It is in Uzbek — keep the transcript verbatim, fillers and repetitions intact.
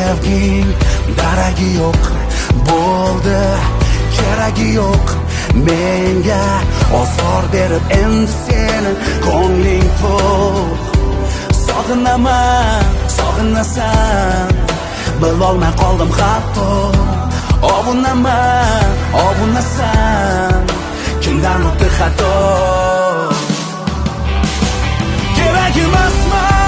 sevging daragi yo'q bo'ldi, keragi yo'q menga ozor berib endi seni ko'ngling to'q. Sog'inaman, sog'inasan, bilolmay qoldim hatto. Obunaman, obunasan, kimdan o'tdi xato. Kerak emasman